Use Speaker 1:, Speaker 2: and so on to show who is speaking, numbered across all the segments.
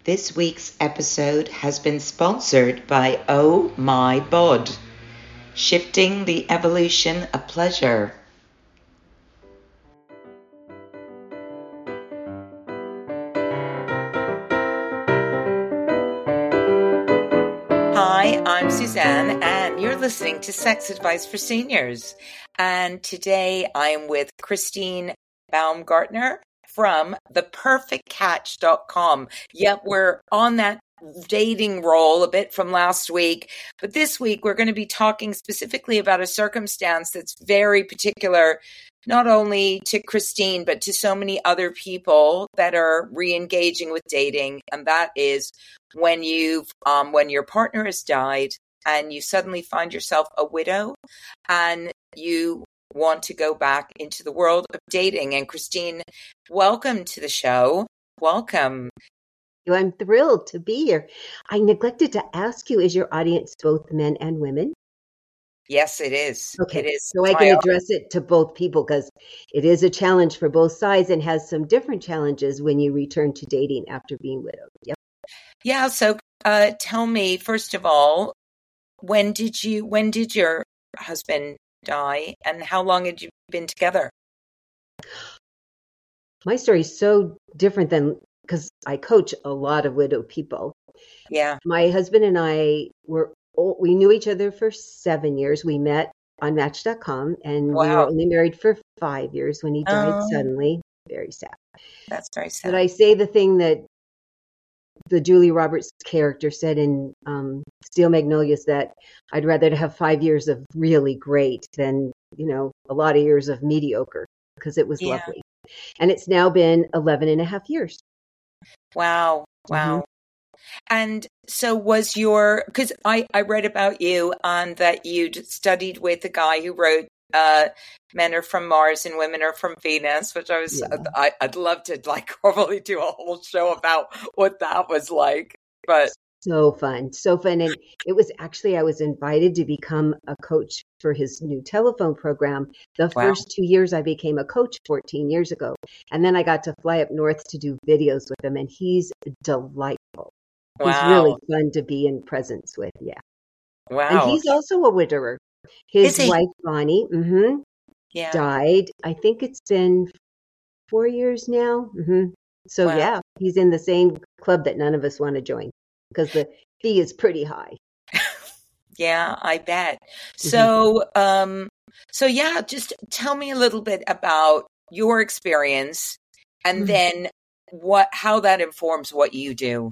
Speaker 1: This week's episode has been sponsored by Oh My Bod, shifting the evolution of pleasure. Hi, I'm Suzanne, and you're listening to Sex Advice for Seniors. And today I am with Christine Baumgartner from theperfectcatch.com. Yep, we're on that dating roll a bit from last week, but this week we're going to be talking specifically about a circumstance that's very particular, not only to Christine, but to so many other people that are re-engaging with dating. And that is when when your partner has died and you suddenly find yourself a widow and you want to go back into the world of dating. And Christine, welcome to the show. Welcome.
Speaker 2: I'm thrilled to be here. I neglected to ask you, is your audience both men and women?
Speaker 1: Yes, it is.
Speaker 2: Okay,
Speaker 1: it is.
Speaker 2: So I can address it to both people because it is a challenge for both sides and has some different challenges when you return to dating after being widowed. Yep.
Speaker 1: Yeah. So tell me, first of all, when did your husband die and how long had you been together?
Speaker 2: My story is so different than, because I coach a lot of widowed people.
Speaker 1: Yeah.
Speaker 2: My husband and I we knew each other for 7 years. We met on Match.com and
Speaker 1: Wow.
Speaker 2: We were only married for 5 years when he died suddenly. Very sad.
Speaker 1: That's very sad.
Speaker 2: But I say the thing that the Julia Roberts character said in Steel Magnolias, that I'd rather have 5 years of really great than, a lot of years of mediocre, because it was lovely. And it's now been 11 and a half years.
Speaker 1: Wow. Wow. Mm-hmm. And so because I read about you and that you'd studied with a guy who wrote Men Are From Mars and Women Are From Venus, which I'd love to probably do a whole show about what that was like. But
Speaker 2: so fun. And it was actually, I was invited to become a coach for his new telephone program. The first 2 years I became a coach 14 years ago. And then I got to fly up north to do videos with him, and he's delightful. He's really fun to be in presence with. Yeah.
Speaker 1: Wow.
Speaker 2: And he's also a widower. His wife, Bonnie, died. I think it's been 4 years now. Mm-hmm. So yeah, he's in the same club that none of us want to join because the fee is pretty high.
Speaker 1: Yeah, I bet. So, just tell me a little bit about your experience and then how that informs what you do.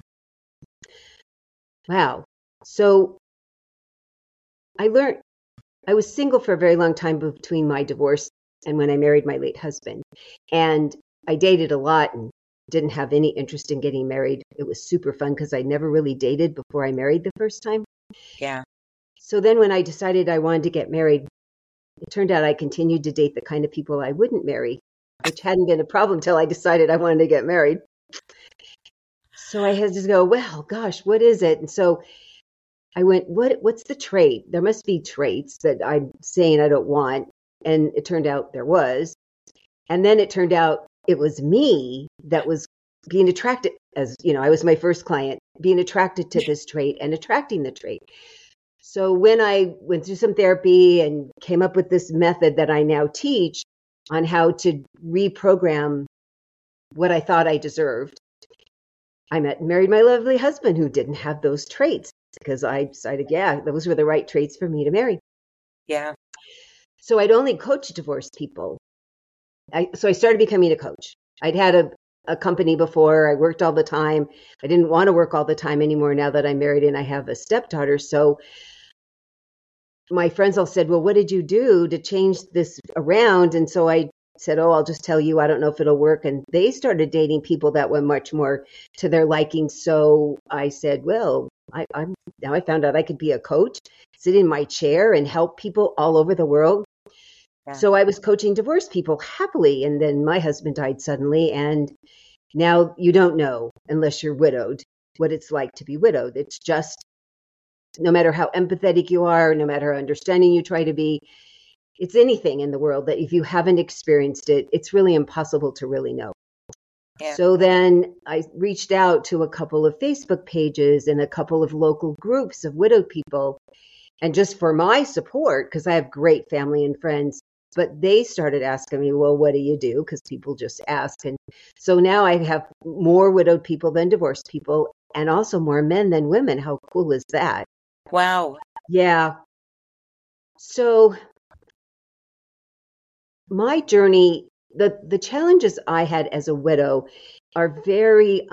Speaker 2: Wow. So I was single for a very long time between my divorce and when I married my late husband. And I dated a lot and didn't have any interest in getting married. It was super fun because I never really dated before I married the first time.
Speaker 1: Yeah.
Speaker 2: So then when I decided I wanted to get married, it turned out I continued to date the kind of people I wouldn't marry, which hadn't been a problem till I decided I wanted to get married. So I had to go, well, gosh, what is it? And so I went, what's the trait? There must be traits that I'm saying I don't want. And it turned out there was. And then it turned out it was me that was being attracted, as I was my first client, being attracted to this trait and attracting the trait. So when I went through some therapy and came up with this method that I now teach on how to reprogram what I thought I deserved, I married my lovely husband who didn't have those traits, because I decided, those were the right traits for me to marry.
Speaker 1: Yeah.
Speaker 2: So I'd only coach divorced people. So I started becoming a coach. I'd had a company before. I worked all the time. I didn't want to work all the time anymore now that I'm married and I have a stepdaughter. So my friends all said, well, what did you do to change this around? And so I said, I'll just tell you, I don't know if it'll work. And they started dating people that were much more to their liking. So I said, well, now I found out I could be a coach, sit in my chair and help people all over the world. Yeah. So I was coaching divorced people happily. And then my husband died suddenly. And now you don't know, unless you're widowed, what it's like to be widowed. It's just, no matter how empathetic you are, no matter how understanding you try to be, it's anything in the world that if you haven't experienced it, it's really impossible to really know.
Speaker 1: Yeah.
Speaker 2: So then I reached out to a couple of Facebook pages and a couple of local groups of widowed people. And just for my support, because I have great family and friends, but they started asking me, well, what do you do? Because people just ask. And so now I have more widowed people than divorced people, and also more men than women. How cool is that?
Speaker 1: Wow.
Speaker 2: Yeah. So my journey, the challenges I had as a widow are very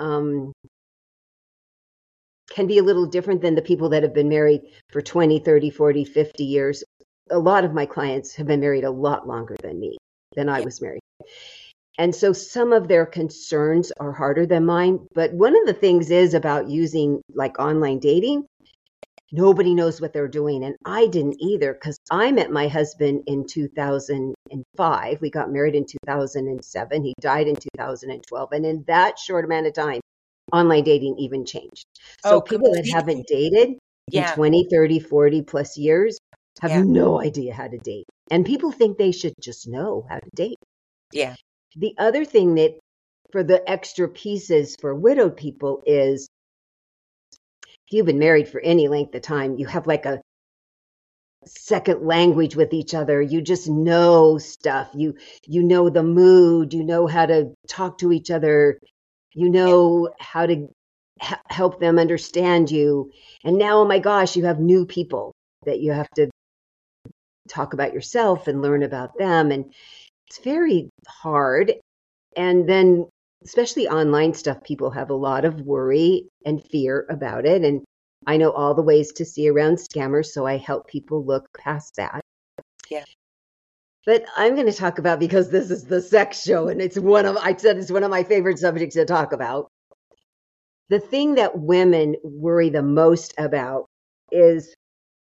Speaker 2: can be a little different than the people that have been married for 20, 30, 40, 50 years. A lot of my clients have been married a lot longer than me, than I
Speaker 1: Yeah.
Speaker 2: was married. And so some of their concerns are harder than mine. But one of the things is about using like online dating. Nobody knows what they're doing. And I didn't either, because I met my husband in 2005. We got married in 2007. He died in 2012. And in that short amount of time, online dating even changed. So
Speaker 1: Oh,
Speaker 2: people that
Speaker 1: completely.
Speaker 2: haven't dated in
Speaker 1: Yeah.
Speaker 2: 20, 30, 40 plus years have
Speaker 1: Yeah.
Speaker 2: no idea how to date. And people think they should just know how to date.
Speaker 1: Yeah.
Speaker 2: The other thing that for the extra pieces for widowed people is if you've been married for any length of time, you have like a second language with each other. You just know stuff. You know the mood, you know how to talk to each other, you know how to help them understand you. And now, oh my gosh, you have new people that you have to talk about yourself and learn about them. And it's very hard. And then, especially online stuff, people have a lot of worry and fear about it. And I know all the ways to see around scammers, so I help people look past that.
Speaker 1: Yeah.
Speaker 2: But I'm going to talk about, because this is the sex show, and I said it's one of my favorite subjects to talk about. The thing that women worry the most about is,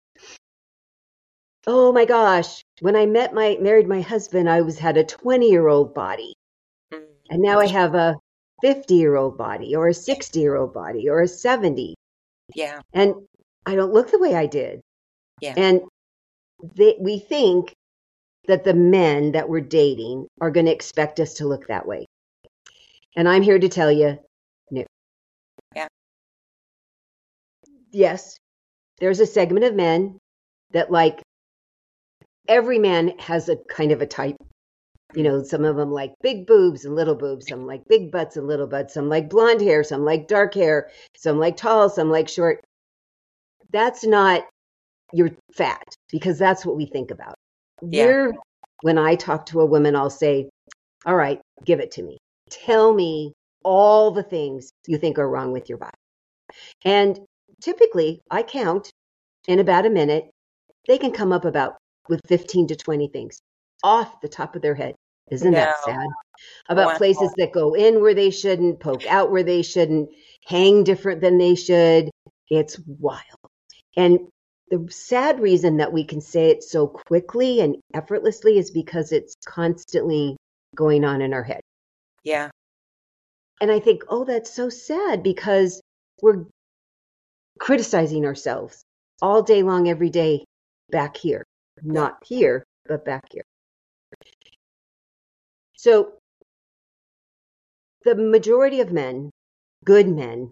Speaker 2: oh my gosh, when I married my husband, I had a 20-year-old body.
Speaker 1: Mm.
Speaker 2: And now I have a 50-year-old body or a 60-year-old body or a 70.
Speaker 1: Yeah.
Speaker 2: And I don't look the way I did.
Speaker 1: Yeah.
Speaker 2: And we think that the men that we're dating are going to expect us to look that way. And I'm here to tell you, no.
Speaker 1: Yeah.
Speaker 2: Yes, there's a segment of men that, like, every man has a kind of a type. You know, some of them like big boobs and little boobs, some like big butts and little butts, some like blonde hair, some like dark hair, some like tall, some like short. That's not your fat, because that's what we think about.
Speaker 1: Yeah.
Speaker 2: When I talk to a woman, I'll say, all right, give it to me. Tell me all the things you think are wrong with your body. And typically I count in about a minute. They can come up with 15 to 20 things off the top of their head. Isn't
Speaker 1: No.
Speaker 2: that sad? About
Speaker 1: Wow.
Speaker 2: places that go in where they shouldn't, poke out where they shouldn't, hang different than they should. It's wild. And the sad reason that we can say it so quickly and effortlessly is because it's constantly going on in our head.
Speaker 1: Yeah.
Speaker 2: And I think, oh, that's so sad, because we're criticizing ourselves all day long, every day, back here. Not here, but back here. So the majority of men, good men,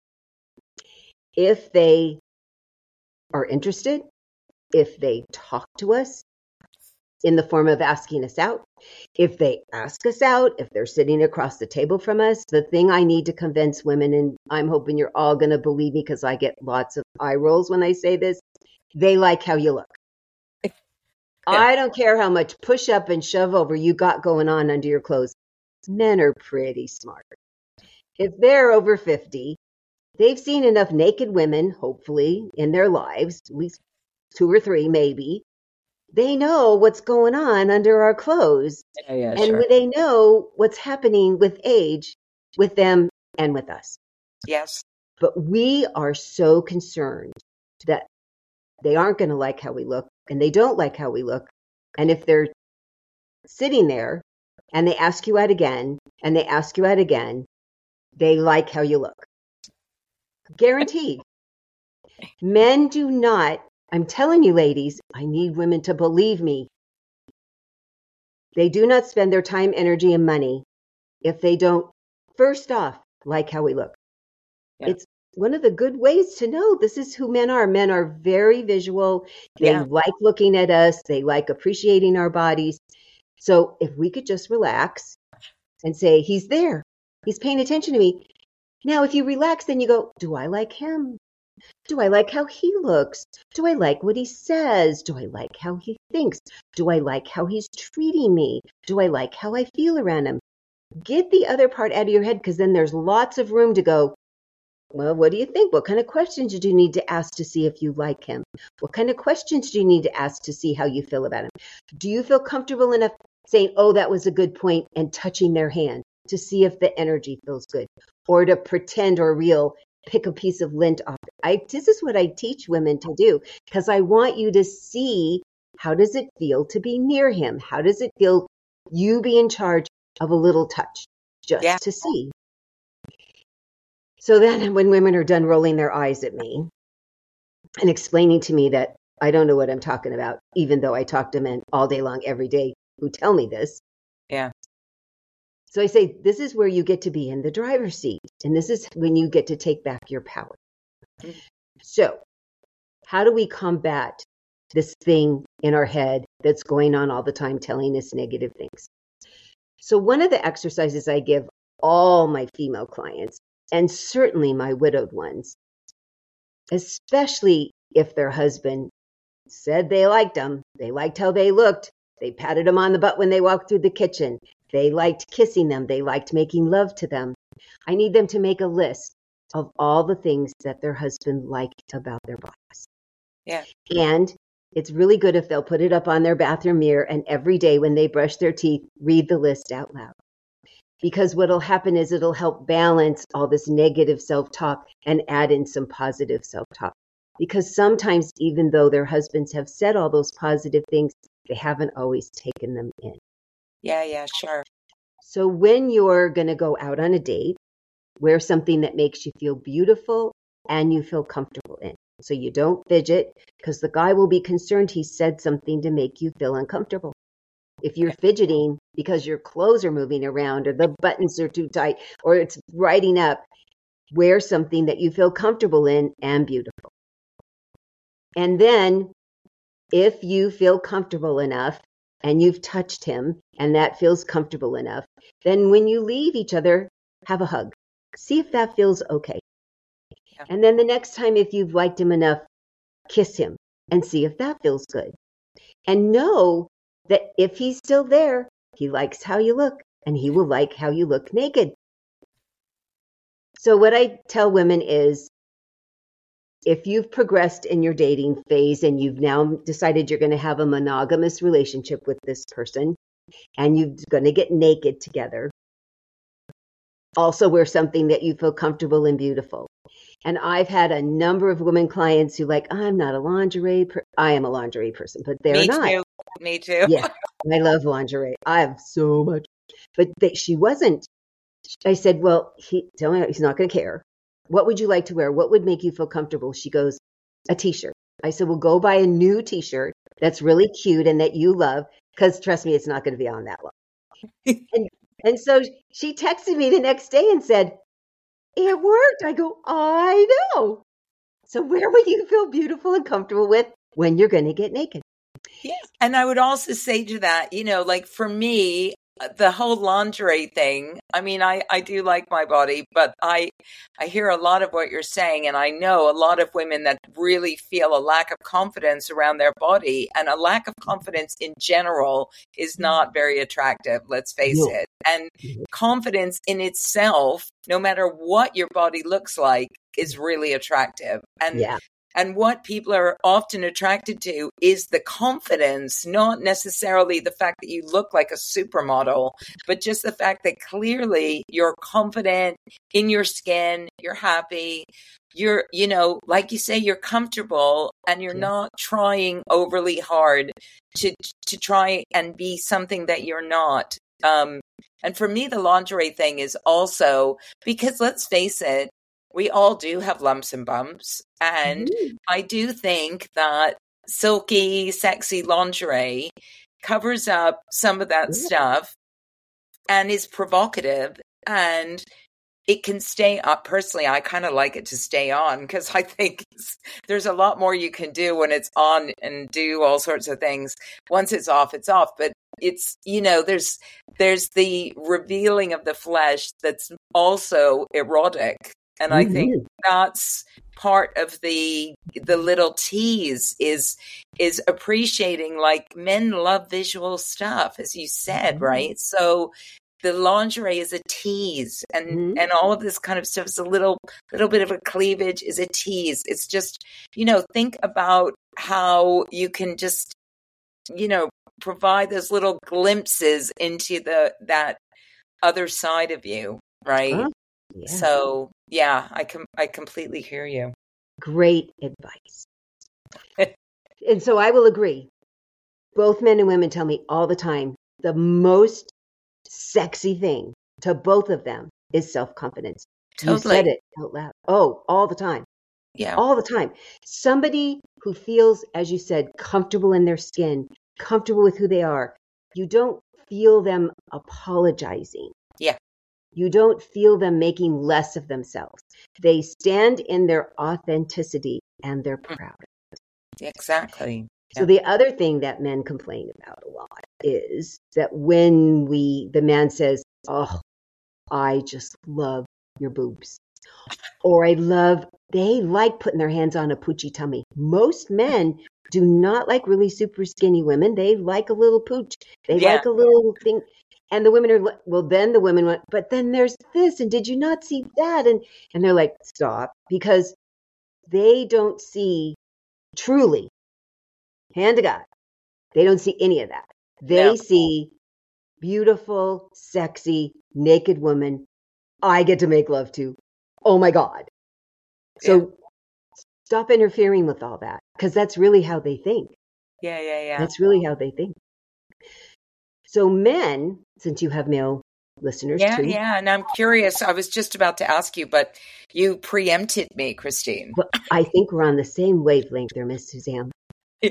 Speaker 2: if they are interested, if they talk to us in the form of asking us out, if they ask us out, if they're sitting across the table from us, the thing I need to convince women, and I'm hoping you're all going to believe me because I get lots of eye rolls when I say this, they like how you look.
Speaker 1: Yeah.
Speaker 2: I don't care how much push up and shove over you got going on under your clothes. Men are pretty smart. If they're over 50, they've seen enough naked women, hopefully, in their lives, at least 2 or 3 maybe. They know what's going on under our clothes.
Speaker 1: Yeah,
Speaker 2: And
Speaker 1: sure.
Speaker 2: they know what's happening with age, with them and with us.
Speaker 1: Yes.
Speaker 2: But we are so concerned that they aren't going to like how we look, and they don't like how we look. And if they're sitting there and they ask you out again, and they ask you out again, they like how you look. Guaranteed. Men do not, I'm telling you, ladies, I need women to believe me. They do not spend their time, energy, and money if they don't first off, like how we look.
Speaker 1: Yeah.
Speaker 2: It's one of the good ways to know this is who men are. Men are very visual. They like looking at us. They like appreciating our bodies. So if we could just relax and say, he's there. He's paying attention to me. Now, if you relax, then you go, do I like him? Do I like how he looks? Do I like what he says? Do I like how he thinks? Do I like how he's treating me? Do I like how I feel around him? Get the other part out of your head, because then there's lots of room to go, well, what do you think? What kind of questions do you need to ask to see if you like him? What kind of questions do you need to ask to see how you feel about him? Do you feel comfortable enough saying, oh, that was a good point, and touching their hand to see if the energy feels good? Or to pretend or pick a piece of lint off. This is what I teach women to do, because I want you to see, how does it feel to be near him? How does it feel you be in charge of a little touch, just to see? So then when women are done rolling their eyes at me and explaining to me that I don't know what I'm talking about, even though I talk to men all day long, every day, who tell me this.
Speaker 1: Yeah.
Speaker 2: So I say, this is where you get to be in the driver's seat. And this is when you get to take back your power. Mm-hmm. So how do we combat this thing in our head that's going on all the time, telling us negative things? So one of the exercises I give all my female clients, and certainly my widowed ones, especially if their husband said they liked them, they liked how they looked, they patted them on the butt when they walked through the kitchen, they liked kissing them, they liked making love to them. I need them to make a list of all the things that their husband liked about their bodies.
Speaker 1: Yeah.
Speaker 2: And it's really good if they'll put it up on their bathroom mirror, and every day when they brush their teeth, read the list out loud. Because what'll happen is it'll help balance all this negative self-talk and add in some positive self-talk. Because sometimes, even though their husbands have said all those positive things, they haven't always taken them in.
Speaker 1: Yeah, sure.
Speaker 2: So when you're going to go out on a date, wear something that makes you feel beautiful and you feel comfortable in. So you don't fidget, because the guy will be concerned he said something to make you feel uncomfortable. If you're fidgeting because your clothes are moving around, or the buttons are too tight, or it's riding up, wear something that you feel comfortable in and beautiful. And then if you feel comfortable enough and you've touched him and that feels comfortable enough, then when you leave each other, have a hug. See if that feels okay. Yeah. And then the next time, if you've liked him enough, kiss him and see if that feels good. And know that if he's still there, he likes how you look, and he will like how you look naked. So what I tell women is, if you've progressed in your dating phase and you've now decided you're going to have a monogamous relationship with this person, and you're going to get naked together, also wear something that you feel comfortable and beautiful. And I've had a number of women clients who I'm not a lingerie I am a lingerie person, but they're not.
Speaker 1: Me too.
Speaker 2: Yeah, I love lingerie. I have so much. But she wasn't. I said, well, tell me he's not going to care. What would you like to wear? What would make you feel comfortable? She goes, a t-shirt. I said, well, go buy a new t-shirt that's really cute and that you love, because trust me, it's not going to be on that long. and so she texted me the next day and said, it worked. I go, I know. So where would you feel beautiful and comfortable with when you're going to get naked?
Speaker 1: Yeah. And I would also say to that, for me, the whole lingerie thing, I mean, I do like my body, but I hear a lot of what you're saying. And I know a lot of women that really feel a lack of confidence around their body, and a lack of confidence in general is not very attractive. Let's face it. And confidence in itself, no matter what your body looks like, is really attractive. And what people are often attracted to is the confidence, not necessarily the fact that you look like a supermodel, but just the fact that clearly you're confident in your skin, you're happy, you're, like you say, you're comfortable, and you're not trying overly hard to try and be something that you're not. And for me, the lingerie thing is also because, let's face it, we all do have lumps and bumps. And I do think that silky, sexy lingerie covers up some of that stuff and is provocative. And it can stay up. Personally, I kind of like it to stay on because I think there's a lot more you can do when it's on and do all sorts of things. Once it's off, it's off. But it's, there's the revealing of the flesh that's also erotic. And I think that's part of the little tease is appreciating, like, men love visual stuff, as you said, right? So the lingerie is a tease, and all of this kind of stuff is a little bit of a cleavage is a tease. It's just, think about how you can just, provide those little glimpses into that other side of you, right? Yeah. So yeah, I completely hear you.
Speaker 2: Great advice. And so I will agree. Both men and women tell me all the time, the most sexy thing to both of them is self-confidence. Totally. You said it out loud. Oh, all the time.
Speaker 1: Yeah.
Speaker 2: All the time. Somebody who feels, as you said, comfortable in their skin, comfortable with who they are. You don't feel them apologizing.
Speaker 1: Yeah.
Speaker 2: You don't feel them making less of themselves. They stand in their authenticity and they're proud of it.
Speaker 1: Exactly.
Speaker 2: So the other thing that men complain about a lot is that when the man says, "Oh, I just love your boobs," or they like putting their hands on a poochy tummy. Most men do not like really super skinny women. They like a little pooch. They like a little thing. And the women are, well, then the women went, but then there's this, and did you not see that? And they're like, stop, because they don't see truly, hand to God, they don't see any of that. They see beautiful, sexy, naked woman I get to make love to. Oh my God. So stop interfering with all that, because that's really how they think.
Speaker 1: Yeah.
Speaker 2: That's really how they think. So men, since you have male listeners too.
Speaker 1: Yeah. And I'm curious. I was just about to ask you, but you preempted me, Christine.
Speaker 2: Well, I think we're on the same wavelength there, Miss Suzanne. Yeah.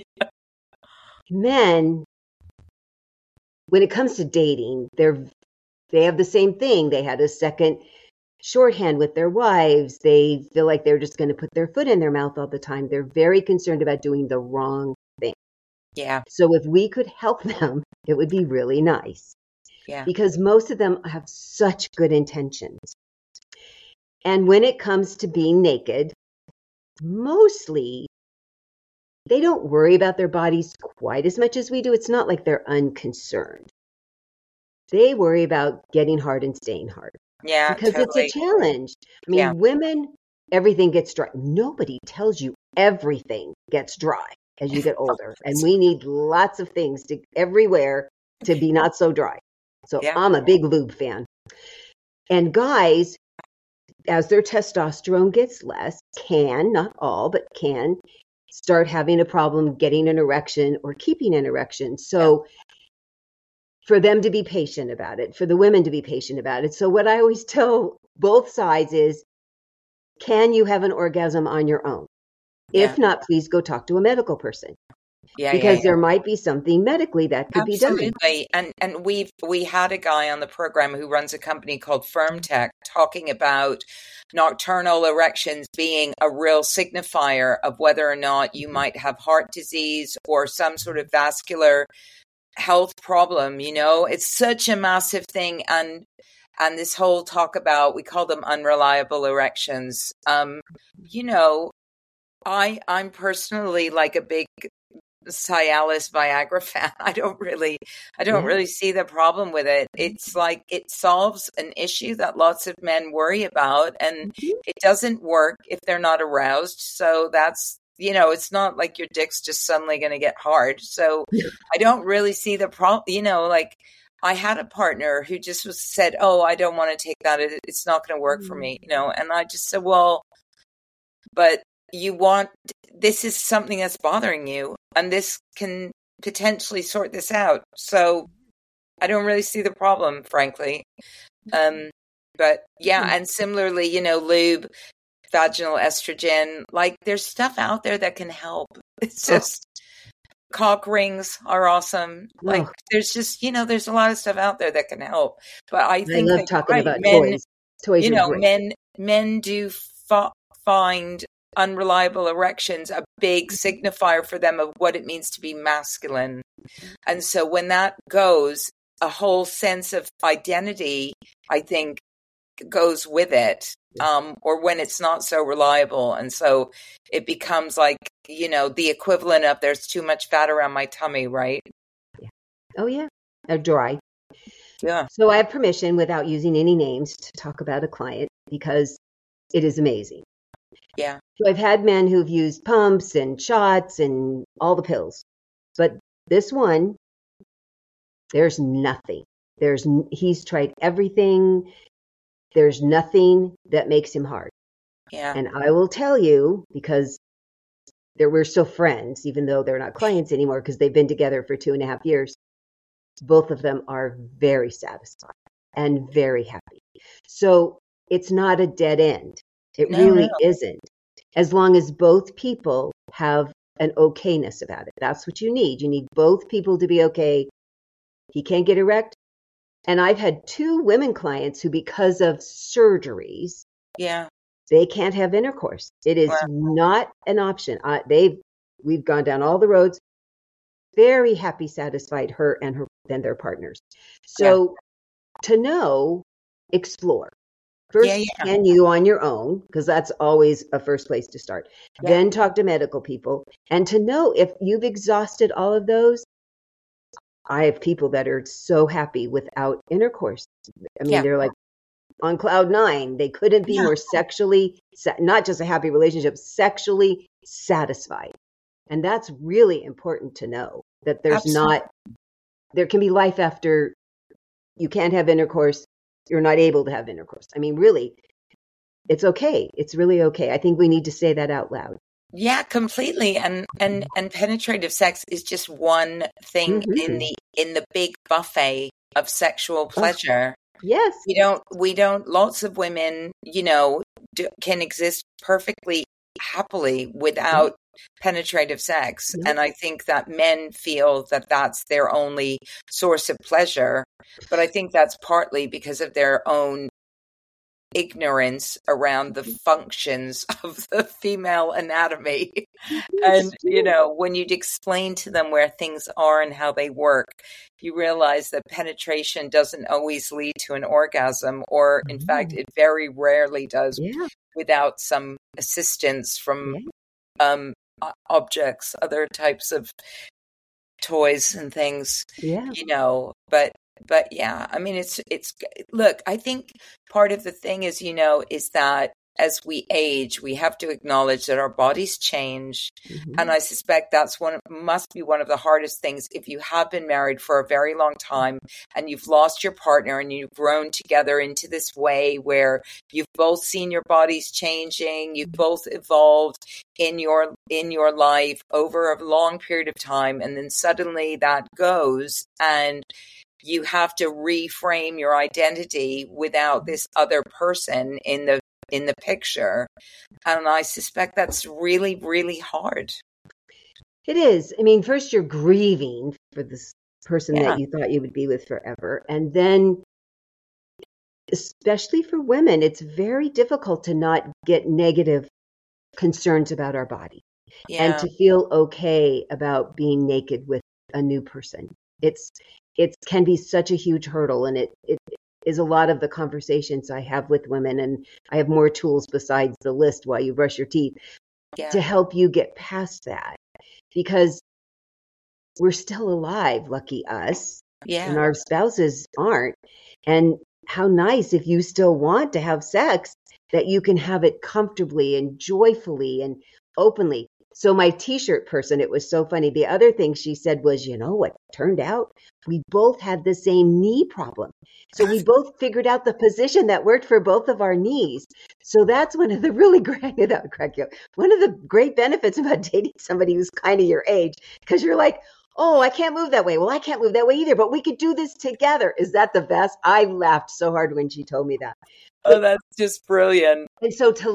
Speaker 2: Men, when it comes to dating, they have the same thing. They had a second shorthand with their wives. They feel like they're just going to put their foot in their mouth all the time. They're very concerned about doing the wrong thing.
Speaker 1: Yeah.
Speaker 2: So if we could help them, it would be really nice.
Speaker 1: Yeah.
Speaker 2: Because most of them have such good intentions. And when it comes to being naked, mostly they don't worry about their bodies quite as much as we do. It's not like they're unconcerned. They worry about getting hard and staying hard.
Speaker 1: Yeah,
Speaker 2: because
Speaker 1: totally.
Speaker 2: It's a challenge. I mean, women, everything gets dry. Nobody tells you everything gets dry as you get older. And we need lots of things everywhere to be not so dry. So I'm a big lube fan. And guys, as their testosterone gets less, not all, but can start having a problem getting an erection or keeping an erection. So for them to be patient about it, for the women to be patient about it. So what I always tell both sides is, can you have an orgasm on your own? If not, please go talk to a medical person. Because there might be something medically that could be done.
Speaker 1: Absolutely. And we had a guy on the program who runs a company called FirmTech talking about nocturnal erections being a real signifier of whether or not you might have heart disease or some sort of vascular health problem. It's such a massive thing. And this whole talk about, we call them unreliable erections. I'm personally like a big Cialis Viagra fan. I don't really see the problem with it. It's like it solves an issue that lots of men worry about, and it doesn't work if they're not aroused. So that's, it's not like your dick's just suddenly going to get hard. So I don't really see the problem. Like I had a partner who just said, "Oh, I don't want to take that. It's not going to work for me." And I just said, "Well, but this is something that's bothering you, and this can potentially sort this out. So I don't really see the problem, frankly." But and similarly, lube, vaginal estrogen, like there's stuff out there that can help. It's just cock rings are awesome. Like there's just, there's a lot of stuff out there that can help. But I think
Speaker 2: love talking about toys. Toys are great.
Speaker 1: Men do find unreliable erections a big signifier for them of what it means to be masculine. And so when that goes, a whole sense of identity, I think, goes with it, or when it's not so reliable. And so it becomes like, the equivalent of there's too much fat around my tummy, right?
Speaker 2: Yeah. Oh, yeah. Dry.
Speaker 1: Yeah.
Speaker 2: So I have permission, without using any names, to talk about a client because it is amazing.
Speaker 1: Yeah.
Speaker 2: So I've had men who've used pumps and shots and all the pills. But this one, there's nothing. He's tried everything. There's nothing that makes him hard.
Speaker 1: Yeah.
Speaker 2: And I will tell you, because we're still friends, even though they're not clients anymore, because they've been together for 2.5 years. Both of them are very satisfied and very happy. So it's not a dead end. It really isn't. As long as both people have an okayness about it. That's what you need. You need both people to be okay. He can't get erect. And I've had 2 women clients who, because of surgeries, they can't have intercourse. It is not an option. We've gone down all the roads. Very happy, satisfied, her and their partners. So to know, explore. First, can you on your own, because that's always a first place to start. Then talk to medical people. And to know if you've exhausted all of those, I have people that are so happy without intercourse. I mean, they're like on cloud 9. They couldn't be more sexually, not just a happy relationship, sexually satisfied. And that's really important to know, that there can be life after you can't have intercourse. You're not able to have intercourse. I mean, really, it's okay. It's really okay. I think we need to say that out loud.
Speaker 1: Yeah, completely. And penetrative sex is just one thing in the big buffet of sexual pleasure.
Speaker 2: Yes.
Speaker 1: We don't, lots of women, can exist perfectly happily without penetrative sex. And I think that men feel that that's their only source of pleasure. But I think that's partly because of their own ignorance around the functions of the female anatomy. And, when you'd explain to them where things are and how they work, you realize that penetration doesn't always lead to an orgasm, or in fact, it very rarely does without some assistance from objects, other types of toys and things, but yeah, I mean, it's, look, I think part of the thing is, is that as we age, we have to acknowledge that our bodies change. And I suspect that's must be one of the hardest things if you have been married for a very long time and you've lost your partner and you've grown together into this way where you've both seen your bodies changing, you've both evolved in your life over a long period of time, and then suddenly that goes and you have to reframe your identity without this other person in the picture. And I suspect that's really, really hard.
Speaker 2: It is. I mean, first you're grieving for this person that you thought you would be with forever. And then, especially for women, it's very difficult to not get negative concerns about our body and to feel okay about being naked with a new person. It can be such a huge hurdle, and it is a lot of the conversations I have with women, and I have more tools besides the list while you brush your teeth to help you get past that, because we're still alive, lucky us, and our spouses aren't. And how nice if you still want to have sex, that you can have it comfortably and joyfully and openly. So my t-shirt person, it was so funny. The other thing she said was, what turned out? We both had the same knee problem. So we both figured out the position that worked for both of our knees. So that's one of the really great, one of the great benefits about dating somebody who's kind of your age, because you're like, oh, I can't move that way. Well, I can't move that way either, but we could do this together. Is that the best? I laughed so hard when she told me that.
Speaker 1: Oh, that's just brilliant.
Speaker 2: And so to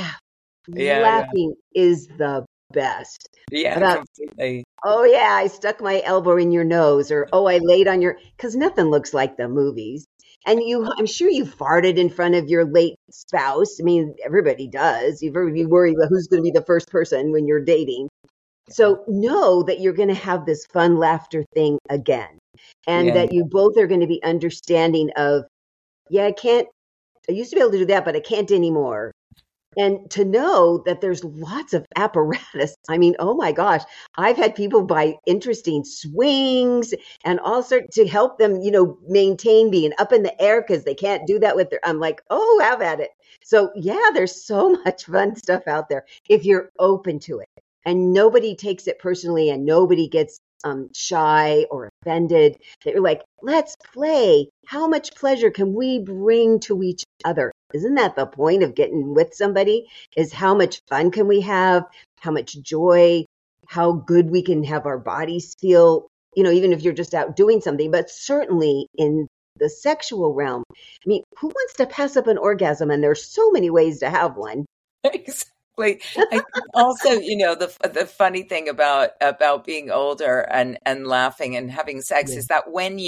Speaker 2: laughing is the best.
Speaker 1: Completely.
Speaker 2: Oh yeah, I stuck my elbow in your nose, or oh, I laid on your, because nothing looks like the movies. And I'm sure you farted in front of your late spouse. I mean, everybody does. You worry about who's going to be the first person when you're dating. So know that you're going to have this fun laughter thing again, and
Speaker 1: Yeah.
Speaker 2: that you both are going to be understanding of, yeah, I used to be able to do that, but I can't anymore. And to know that there's lots of apparatus. I mean, oh my gosh, I've had people buy interesting swings and all sorts to help them, maintain being up in the air because they can't do that with I'm like, oh, have at it. So yeah, there's so much fun stuff out there if you're open to it. And nobody takes it personally and nobody gets shy or offended. They're like, let's play. How much pleasure can we bring to each other? Isn't that the point of getting with somebody? Is how much fun can we have? How much joy? How good we can have our bodies feel, even if you're just out doing something, but certainly in the sexual realm. I mean, who wants to pass up an orgasm? And there's so many ways to have one.
Speaker 1: Exactly. I think also, the funny thing about being older and laughing and having sex is that when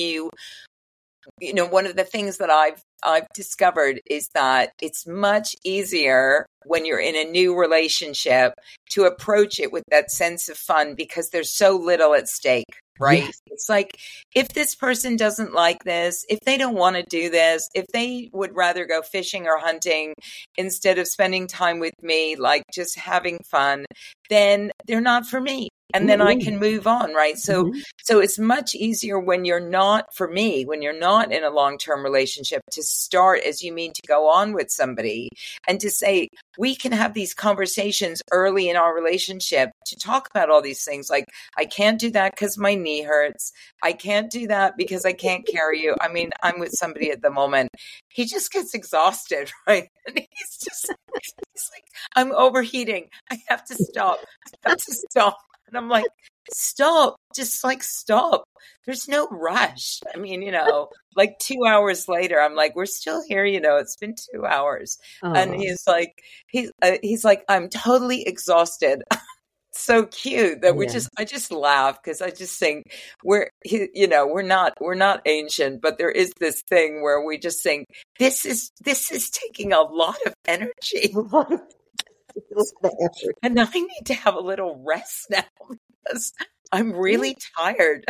Speaker 1: one of the things that I've discovered is that it's much easier when you're in a new relationship to approach it with that sense of fun because there's so little at stake, right?
Speaker 2: Yes.
Speaker 1: It's like, if this person doesn't like this, if they don't want to do this, if they would rather go fishing or hunting instead of spending time with me, like just having fun, then they're not for me. And then I can move on, right? So it's much easier when you're not, for me, when you're not in a long-term relationship, to start as you mean to go on with somebody and to say, we can have these conversations early in our relationship to talk about all these things. Like, I can't do that because my knee hurts. I can't do that because I can't carry you. I mean, I'm with somebody at the moment. He just gets exhausted, right? And he's like, I'm overheating. I have to stop. And I'm like, stop, just like stop. There's no rush. I mean, like 2 hours later, I'm like, we're still here. It's been 2 hours. And he's like, I'm totally exhausted. So cute that I just laugh because I just think we're not ancient, but there is this thing where we just think this is taking a lot of energy. And I need to have a little rest now because I'm really tired.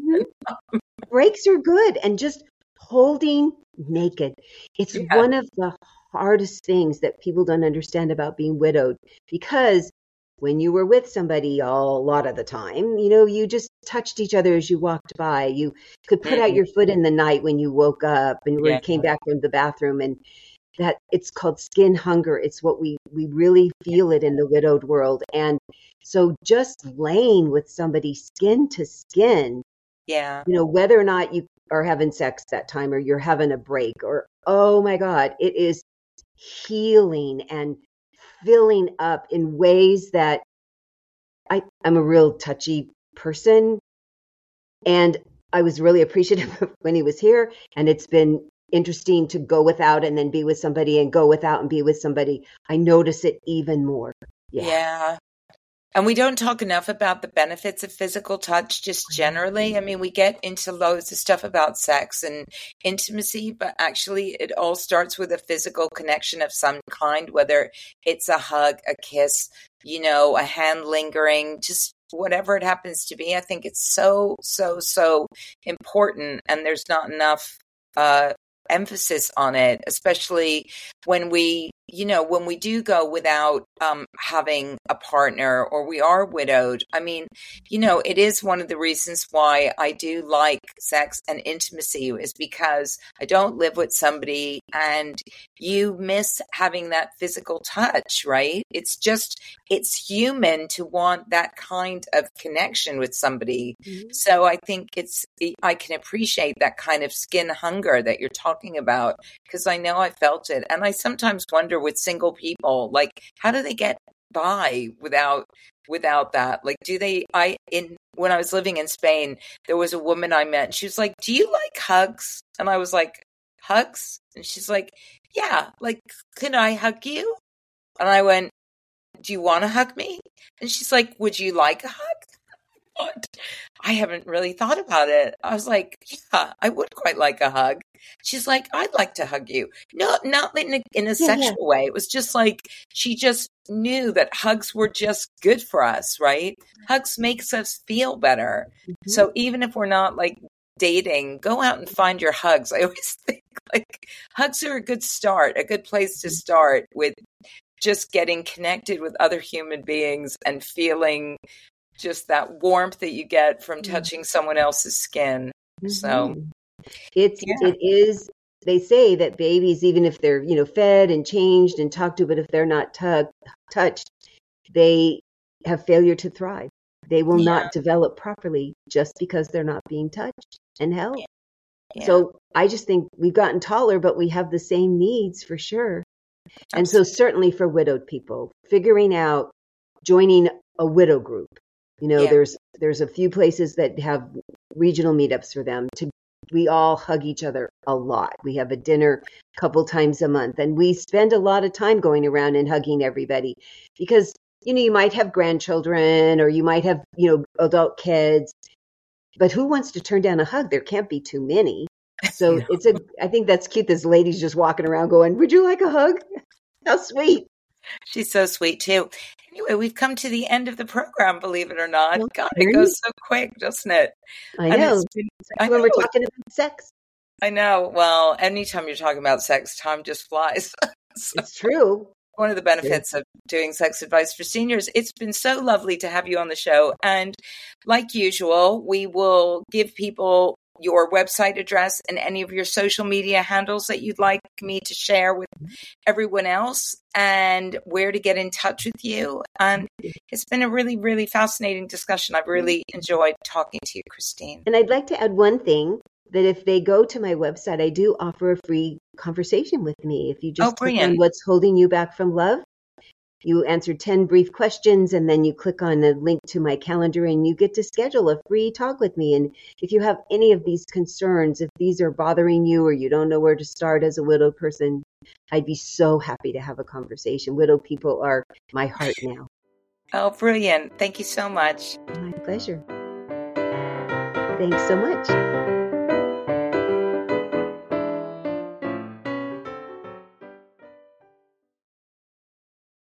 Speaker 2: Breaks are good. And just holding naked. It's one of the hardest things that people don't understand about being widowed, because when you were with somebody a lot of the time, you just touched each other as you walked by. You could put out your foot in the night when you woke up and came back from the bathroom, and that it's called skin hunger. It's what we really feel it in the widowed world. And so just laying with somebody skin to skin, whether or not you are having sex that time or you're having a break, or, oh my God, it is healing and filling up in ways that I'm a real touchy person. And I was really appreciative when he was here. And it's been interesting to go without and then be with somebody and go without and be with somebody. I notice it even more.
Speaker 1: Yeah. And we don't talk enough about the benefits of physical touch just generally. I mean, we get into loads of stuff about sex and intimacy, but actually it all starts with a physical connection of some kind, whether it's a hug, a kiss, a hand lingering, just whatever it happens to be. I think it's so, so, so important. And there's not enough emphasis on it, especially when we do go without having a partner, or we are widowed. I mean, it is one of the reasons why I do like sex and intimacy, is because I don't live with somebody and you miss having that physical touch, right? It's human to want that kind of connection with somebody. So I think I can appreciate that kind of skin hunger that you're talking about, because I know I felt it. And I sometimes wonder with single people, like, how do they get by without that? Like, when I was living in Spain, there was a woman I met and she was like, do you like hugs? And I was like, hugs? And she's like, yeah, like, can I hug you? And I went, do you want to hug me? And she's like, would you like a hug? God, I haven't really thought about it. I was like, yeah, I would quite like a hug. She's like, I'd like to hug you. No, not in a sexual way. It was just like, she just knew that hugs were just good for us, right? Hugs makes us feel better.
Speaker 2: Mm-hmm.
Speaker 1: So even if we're not like dating, go out and find your hugs. I always think like hugs are a good start, a good place to start with just getting connected with other human beings and feeling just that warmth that you get from touching someone else's skin.
Speaker 2: Mm-hmm.
Speaker 1: So
Speaker 2: it is, they say that babies, even if they're, fed and changed and talked to, but if they're not touched, they have failure to thrive. They will not develop properly just because they're not being touched and held. Yeah. So I just think we've gotten taller, but we have the same needs for sure. Absolutely. And so certainly for widowed people, figuring out joining a widow group. There's a few places that have regional meetups for them. We all hug each other a lot. We have a dinner a couple times a month, and we spend a lot of time going around and hugging everybody because, you might have grandchildren or you might have, adult kids, but who wants to turn down a hug? There can't be too many. So I think that's cute. This lady's just walking around going, would you like a hug? How sweet.
Speaker 1: She's so sweet too. Anyway, we've come to the end of the program, believe it or not. God, it goes so quick, doesn't it?
Speaker 2: I know. When we're talking about sex.
Speaker 1: I know. Well, anytime you're talking about sex, time just flies.
Speaker 2: So, it's true.
Speaker 1: One of the benefits of doing sex advice for seniors. It's been so lovely to have you on the show. And like usual, we will give people your website address and any of your social media handles that you'd like me to share with everyone else and where to get in touch with you. And it's been a really, really fascinating discussion. I've really enjoyed talking to you, Christine.
Speaker 2: And I'd like to add one thing, that if they go to my website, I do offer a free conversation with me. If you just click on what's holding you back from love, you answer 10 brief questions, and then you click on a link to my calendar and you get to schedule a free talk with me. And if you have any of these concerns, if these are bothering you or you don't know where to start as a widowed person, I'd be so happy to have a conversation. Widowed people are my heart now.
Speaker 1: Oh, brilliant. Thank you so much.
Speaker 2: My pleasure. Thanks so much.